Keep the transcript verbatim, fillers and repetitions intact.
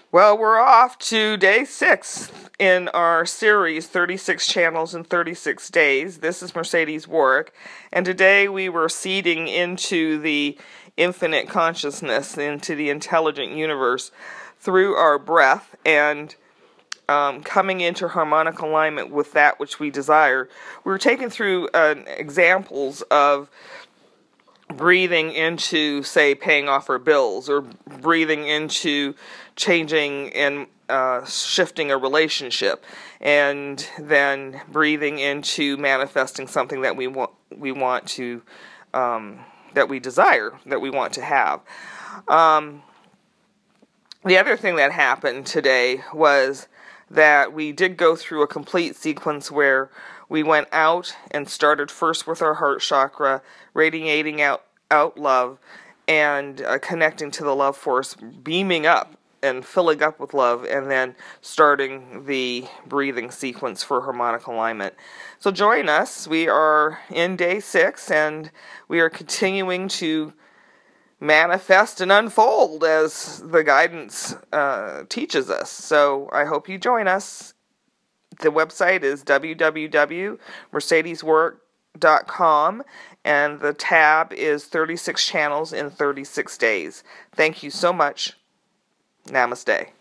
Well, we're off to day six in our series, thirty-six Channels in thirty-six Days. This is Mercedes Warwick, and today we were seeding into the infinite consciousness, into the intelligent universe through our breath, and um, coming into harmonic alignment with that which we desire. We were taking through uh, examples of breathing into, say, paying off our bills, or breathing into changing and uh, shifting a relationship, and then breathing into manifesting something that we want, we want to, um, that we desire, that we want to have. Um, the other thing that happened today was that we did go through a complete sequence where we went out and started first with our heart chakra, radiating out, out love, and uh, connecting to the love force, beaming up and filling up with love, and then starting the breathing sequence for harmonic alignment. So join us. We are in day six, and we are continuing to manifest and unfold as the guidance uh, teaches us. So I hope you join us. The website is w w w dot mercedes warwick dot com, and the tab is thirty-six Channels in thirty-six Days. Thank you so much. Namaste.